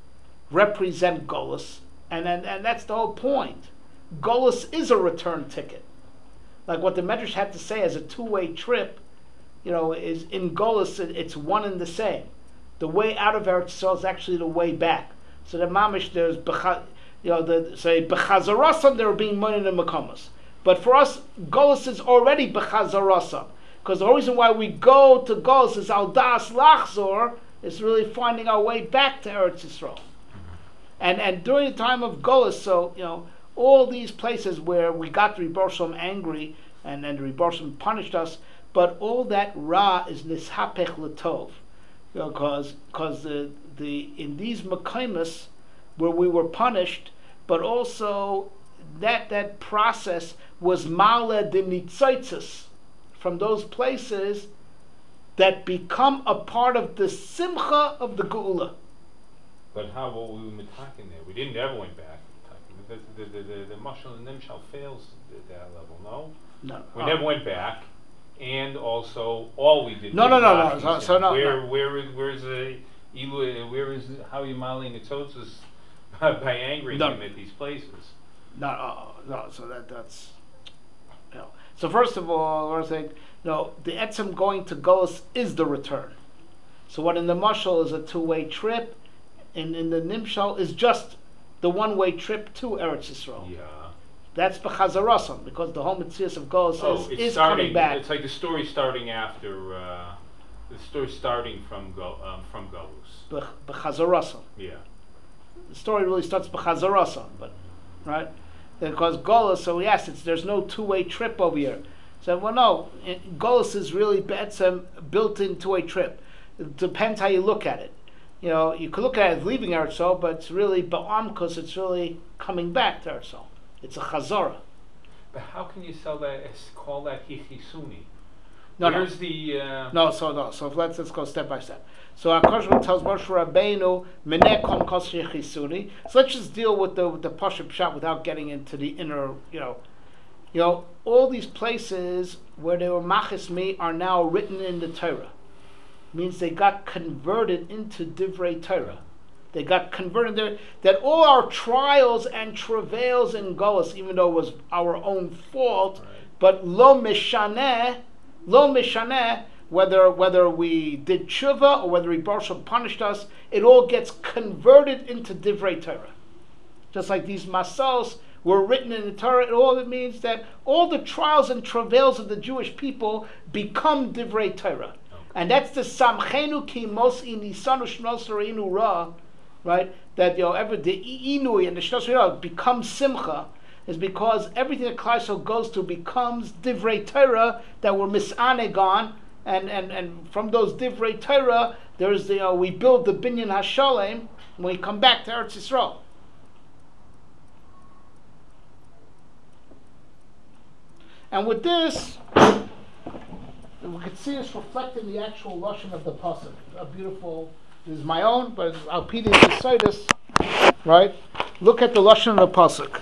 represent Golus, and, and and that's the whole point. Golus is a return ticket. Like what the Medrash had to say as a two-way trip, you know, is in Golus it, it's one and the same. The way out of Eretz Yisrael is actually the way back. So the mamish there's you know the say bechazarasam they're being money in the makomos, but for us Golus is already bechazarasam. Because the reason why we go to Golus is al das lachzor, is really finding our way back to Eretz Yisrael. And and during the time of Golus, so you know all these places where we got the Rebbe Shalom angry and then the Rebbe Shalom punished us, but all that ra is nishapech l'tov, you know, because because the the in these mekaymus where we were punished, but also that that process was male de nitzaitzis, from those places that become a part of the simcha of the geula. But how were we mitaking there? We didn't ever went back. The the the the, the mashal and nimshal fails at that level. No, no, we uh, never went back, and also all we did. No, was no, no, no. Rashi So, said, so no, where no. where is where's the ilu? Where is how you maling the tzotzes by angering No. him at these places? No, uh, no. So that that's. You know. So first of all, we're saying, no, the etzem going to Golus is the return. So what in the mashal is a two-way trip, and in the nimshal is just the one-way trip to Eretz Yisrael. Yeah. That's b'chazarasam, because the whole mitzvah of Golus Oh, is, it's is starting, coming back. It's like the story starting after uh, the story starting from go um, from Golus. B'ch- B'chazarasam. Yeah. The story really starts b'chazarasam, but right because Golus. So we asked, it's there's no two-way trip over here. So well, no, it, Golus is really betzem built into a trip. It depends how you look at it. You know, you could look at it as leaving Eretz Yisrael, but it's really ba'am because it's really coming back to Eretz Yisrael. It's a chazara. But how can you sell that? Call that hichisuni? No, Where's no. the? Uh, No, so no. So let's let's go step by step. So Hakadosh Baruch Hu tells Moshe Rabbeinu, "Meneh kol kol shechisuni." So let's just deal with the with the pashup pshat without getting into the inner. You know, you know, all these places where they were machis me are now written in the Torah. Means they got converted into divrei Torah. They got converted there. That all our trials and travails in Golus, even though it was our own fault, Right. but lo mishaneh, lo mishaneh, whether whether we did tshuva or whether Rebbe Shalom punished us, it all gets converted into divrei Torah. Just like these masals were written in the Torah, it all it means that all the trials and travails of the Jewish people become divrei Torah. And that's the samchenu ki mos'i nisanu shnos reinu ra, right? That you know, ever the inui and the shnos reinu becomes simcha, is because everything that Klal Yisrael goes to becomes divrei Torah that we're misaneg on, and and and from those divrei Torah, there's the you know, we build the binyan hashalem when we come back to Eretz Yisrael. And with this, we can see it's reflecting the actual lashon of the pasuk. A beautiful. This is my own, but it's Alpidi Decidus, right? Look at the lashon of the pasuk.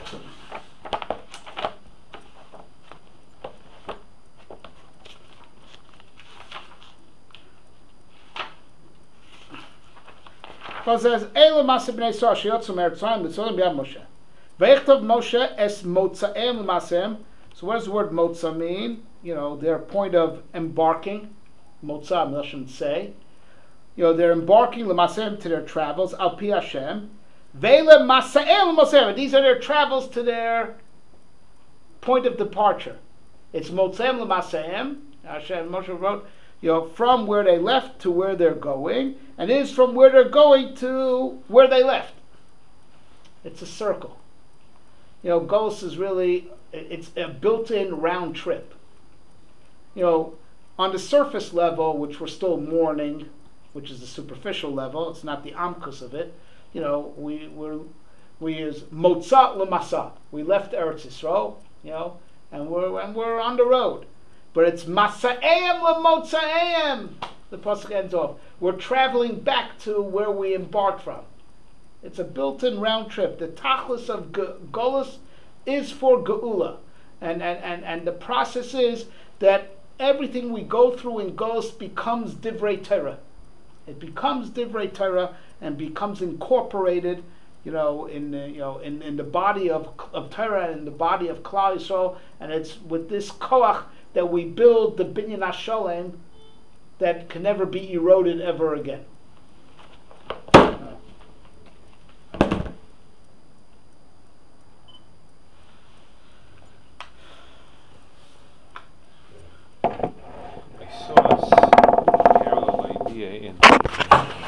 It says, "Eila Masa b'nei Yisrael sheyotzu me'eretzayim l'tzolim b'yad Moshe. Veichtov Moshe es motzaem l'masem." So what does the word motza mean? You know, their point of embarking. Motza, I shouldn't say. You know, they're embarking l'masem to their travels. Al pi Hashem. Ve'eila Masaem l'masem. These are their travels to their point of departure. It's motzaem l'masem. Hashem, Moshe wrote, you know, from where they left to where they're going, and it is from where they're going to where they left. It's a circle. You know, Golus is really, it's a built-in round trip. You know, on the surface level, which we're still mourning, which is the superficial level, it's not the amkus of it, you know, we we're, we use motza l'masa. We left Eretz Yisrael, you know, and we're, and we're on the road. But it's Masa'ayim Lamotzaayim. The pasuk ends off. We're traveling back to where we embarked from. It's a built-in round trip. The tachlis of Golus is for Geula. And, and, and, and the process is that everything we go through in Golus becomes Divrei Torah. It becomes Divrei Torah and becomes incorporated, you know, in the, you know, in, in the body of, of Torah and in the body of Klal Yisrael. And it's with this koach that we build the Binyan HaSholem that can never be eroded ever again. I saw a parallel idea in